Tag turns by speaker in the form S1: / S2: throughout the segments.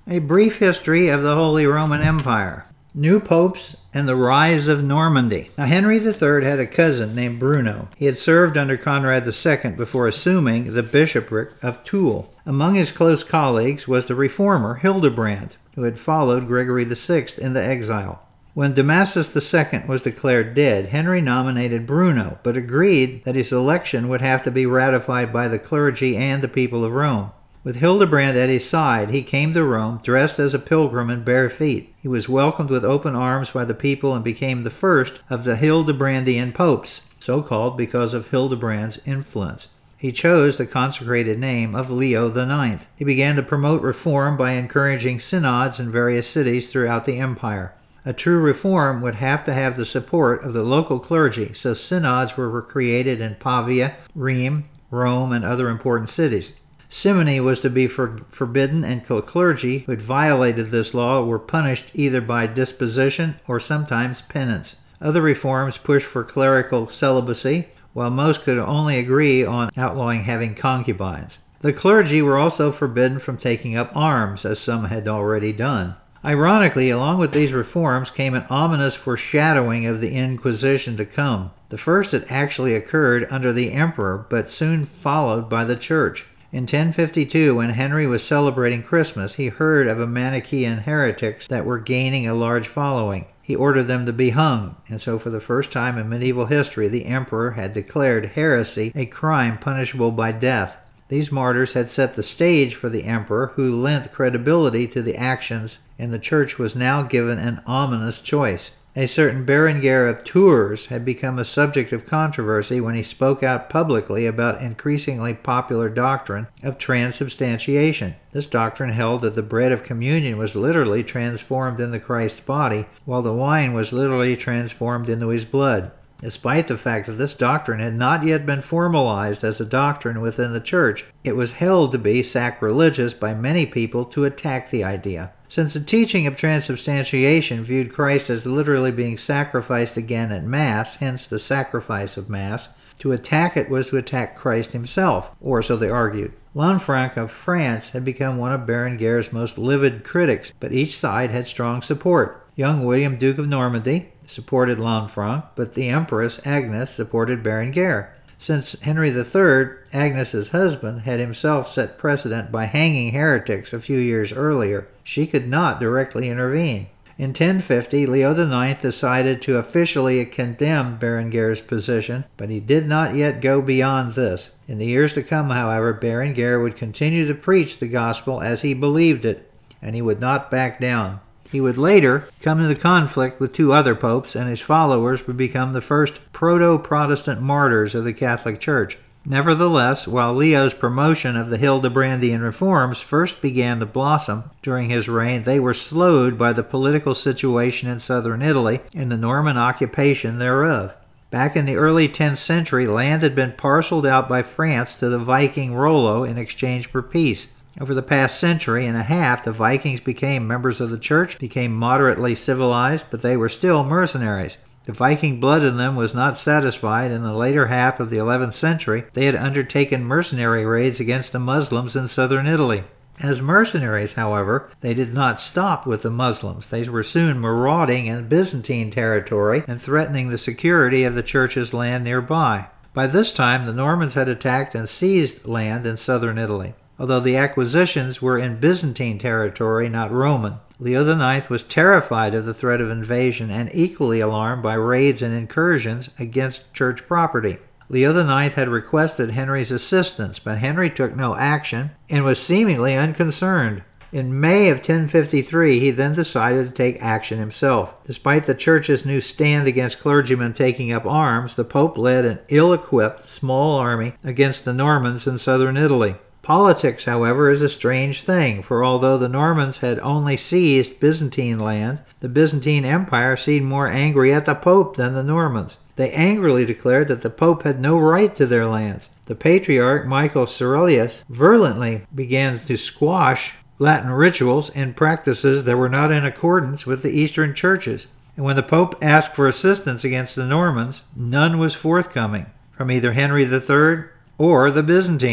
S1: A brief history of the Holy Roman Empire. New popes and the rise of Normandy. Now, Henry III had a cousin named Bruno. He had served under Conrad II before assuming the bishopric of Toul. Among his close colleagues was the reformer Hildebrand, who had followed Gregory VI into exile. When Damasus II was declared dead, Henry nominated Bruno, but agreed that his election would have to be ratified by the clergy and the people of Rome. With Hildebrand at his side, he came to Rome dressed as a pilgrim and bare feet. He was welcomed with open arms by the people and became the first of the Hildebrandian popes, so called because of Hildebrand's influence. He chose the consecrated name of Leo IX. He began to promote reform by encouraging synods in various cities throughout the empire. A true reform would have to have the support of the local clergy, so synods were created in Pavia, Rheims, Rome, and other important cities. Simony was to be forbidden, and clergy who had violated this law were punished either by disposition or sometimes penance. Other reforms pushed for clerical celibacy, while most could only agree on outlawing having concubines. The clergy were also forbidden from taking up arms, as some had already done. Ironically, along with these reforms came an ominous foreshadowing of the Inquisition to come. The first had actually occurred under the emperor, but soon followed by the church. In 1052, when Henry was celebrating Christmas, he heard of a Manichaean heretics that were gaining a large following. He ordered them to be hung, and so for the first time in medieval history, the emperor had declared heresy a crime punishable by death. These martyrs had set the stage for the emperor, who lent credibility to the actions, and the church was now given an ominous choice. A certain Berengar of Tours had become a subject of controversy when he spoke out publicly about increasingly popular doctrine of transubstantiation. This doctrine held that the bread of communion was literally transformed into Christ's body, while the wine was literally transformed into his blood. Despite the fact that this doctrine had not yet been formalized as a doctrine within the church, it was held to be sacrilegious by many people to attack the idea. Since the teaching of transubstantiation viewed Christ as literally being sacrificed again at Mass, hence the sacrifice of Mass, to attack it was to attack Christ himself, or so they argued. Lanfranc of France had become one of Berengar's most livid critics, but each side had strong support. Young William, Duke of Normandy, supported Lanfranc, but the Empress Agnes supported Berengar. Since Henry III, Agnes's husband, had himself set precedent by hanging heretics a few years earlier, she could not directly intervene. In 1050, Leo IX decided to officially condemn Berengar's position, but he did not yet go beyond this. In the years to come, however, Berengar would continue to preach the gospel as he believed it, and he would not back down. He would later come into conflict with two other popes, and his followers would become the first proto-Protestant martyrs of the Catholic Church. Nevertheless, while Leo's promotion of the Hildebrandian reforms first began to blossom during his reign, they were slowed by the political situation in southern Italy and the Norman occupation thereof. Back in the early 10th century, land had been parceled out by France to the Viking Rollo in exchange for peace. Over the past century and a half, the Vikings became members of the church, became moderately civilized, but they were still mercenaries. The Viking blood in them was not satisfied. In the later half of the 11th century, they had undertaken mercenary raids against the Muslims in southern Italy. As mercenaries, however, they did not stop with the Muslims. They were soon marauding in Byzantine territory and threatening the security of the church's land nearby. By this time, the Normans had attacked and seized land in southern Italy. Although the acquisitions were in Byzantine territory, not Roman. Leo IX was terrified of the threat of invasion and equally alarmed by raids and incursions against church property. Leo IX had requested Henry's assistance, but Henry took no action and was seemingly unconcerned. In May of 1053, he then decided to take action himself. Despite the church's new stand against clergymen taking up arms, the Pope led an ill-equipped, small army against the Normans in southern Italy. Politics, however, is a strange thing, for although the Normans had only seized Byzantine land, the Byzantine Empire seemed more angry at the Pope than the Normans. They angrily declared that the Pope had no right to their lands. The Patriarch, Michael Cerullius, virulently began to squash Latin rituals and practices that were not in accordance with the Eastern churches. And when the Pope asked for assistance against the Normans, none was forthcoming from either Henry III or the Byzantines.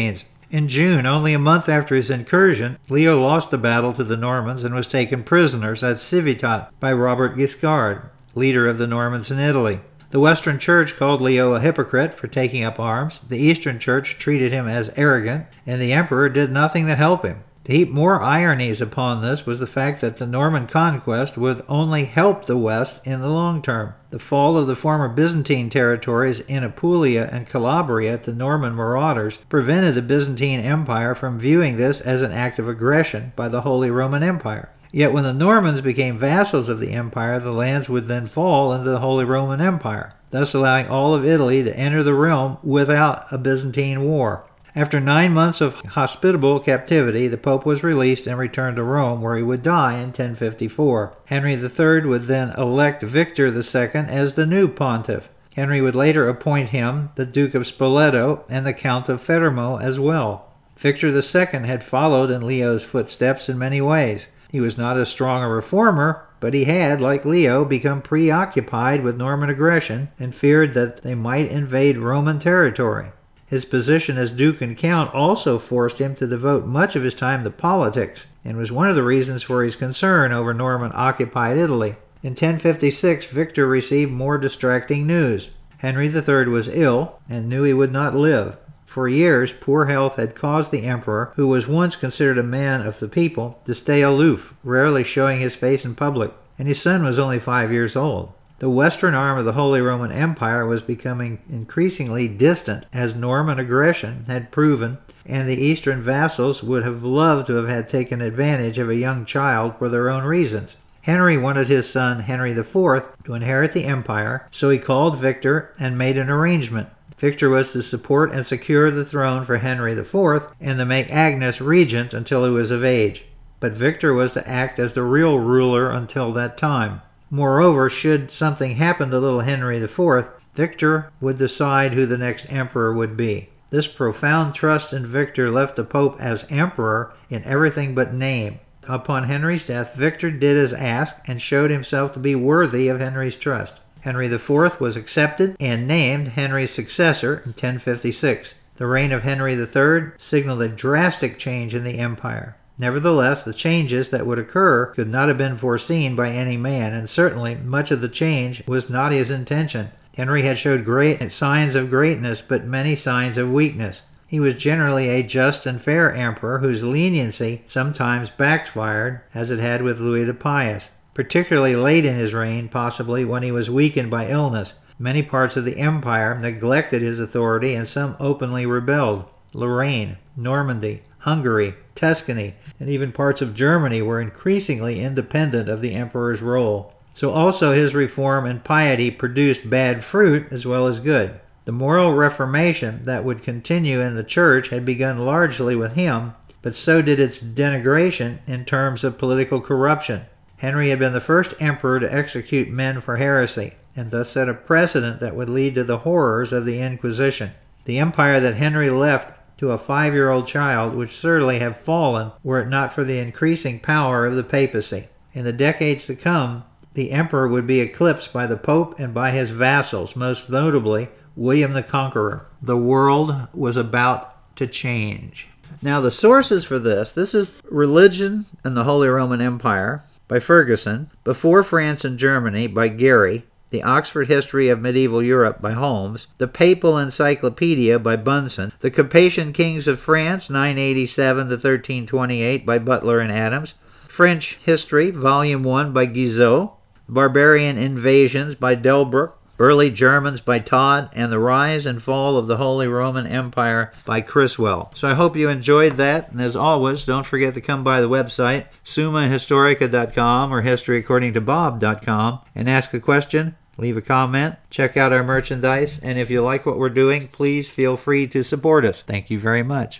S1: In June, only a month after his incursion, Leo lost the battle to the Normans and was taken prisoners at Civitate by Robert Guiscard, leader of the Normans in Italy. The Western Church called Leo a hypocrite for taking up arms, the Eastern Church treated him as arrogant, and the emperor did nothing to help him. To heap more ironies upon this was the fact that the Norman conquest would only help the West in the long term. The fall of the former Byzantine territories in Apulia and Calabria to Norman marauders prevented the Byzantine Empire from viewing this as an act of aggression by the Holy Roman Empire. Yet when the Normans became vassals of the empire, the lands would then fall into the Holy Roman Empire, thus allowing all of Italy to enter the realm without a Byzantine war. After 9 months of hospitable captivity, the Pope was released and returned to Rome, where he would die in 1054. Henry III would then elect Victor II as the new pontiff. Henry would later appoint him the Duke of Spoleto and the Count of Fermo as well. Victor II had followed in Leo's footsteps in many ways. He was not as strong a reformer, but he had, like Leo, become preoccupied with Norman aggression and feared that they might invade Roman territory. His position as Duke and Count also forced him to devote much of his time to politics, and was one of the reasons for his concern over Norman-occupied Italy. In 1056, Victor received more distracting news. Henry III was ill and knew he would not live. For years, poor health had caused the emperor, who was once considered a man of the people, to stay aloof, rarely showing his face in public, and his son was only 5 years old. The western arm of the Holy Roman Empire was becoming increasingly distant, as Norman aggression had proven, and the eastern vassals would have loved to have had taken advantage of a young child for their own reasons. Henry wanted his son Henry IV to inherit the empire, so he called Victor and made an arrangement. Victor was to support and secure the throne for Henry IV and to make Agnes regent until he was of age. But Victor was to act as the real ruler until that time. Moreover, should something happen to little Henry IV, Victor would decide who the next emperor would be. This profound trust in Victor left the Pope as emperor in everything but name. Upon Henry's death, Victor did as asked and showed himself to be worthy of Henry's trust. Henry IV was accepted and named Henry's successor in 1056. The reign of Henry III signaled a drastic change in the empire. Nevertheless, the changes that would occur could not have been foreseen by any man, and certainly much of the change was not his intention. Henry had showed great signs of greatness, but many signs of weakness. He was generally a just and fair emperor whose leniency sometimes backfired, as it had with Louis the Pious. Particularly late in his reign, possibly when he was weakened by illness, many parts of the empire neglected his authority and some openly rebelled. Lorraine, Normandy, Hungary, Tuscany, and even parts of Germany were increasingly independent of the emperor's role. So also his reform and piety produced bad fruit as well as good. The moral reformation that would continue in the church had begun largely with him, but so did its denigration in terms of political corruption. Henry had been the first emperor to execute men for heresy, and thus set a precedent that would lead to the horrors of the Inquisition. The empire that Henry left to a 5-year-old child would certainly have fallen were it not for the increasing power of the papacy. In the decades to come, the emperor would be eclipsed by the Pope and by his vassals, most notably William the Conqueror. The world was about to change. Now the sources for this is Religion and the Holy Roman Empire by Ferguson, Before France and Germany by Gary, The Oxford History of Medieval Europe by Holmes, The Papal Encyclopedia by Bunsen, The Capetian Kings of France 987 to 1328 by Butler and Adams, French History Volume 1 by Guizot, Barbarian Invasions by Delbruck, Early Germans by Todd, and The Rise and Fall of the Holy Roman Empire by Criswell. So I hope you enjoyed that, and as always, don't forget to come by the website, summahistorica.com or historyaccordingtobob.com, and ask a question, leave a comment, check out our merchandise, and if you like what we're doing, please feel free to support us. Thank you very much.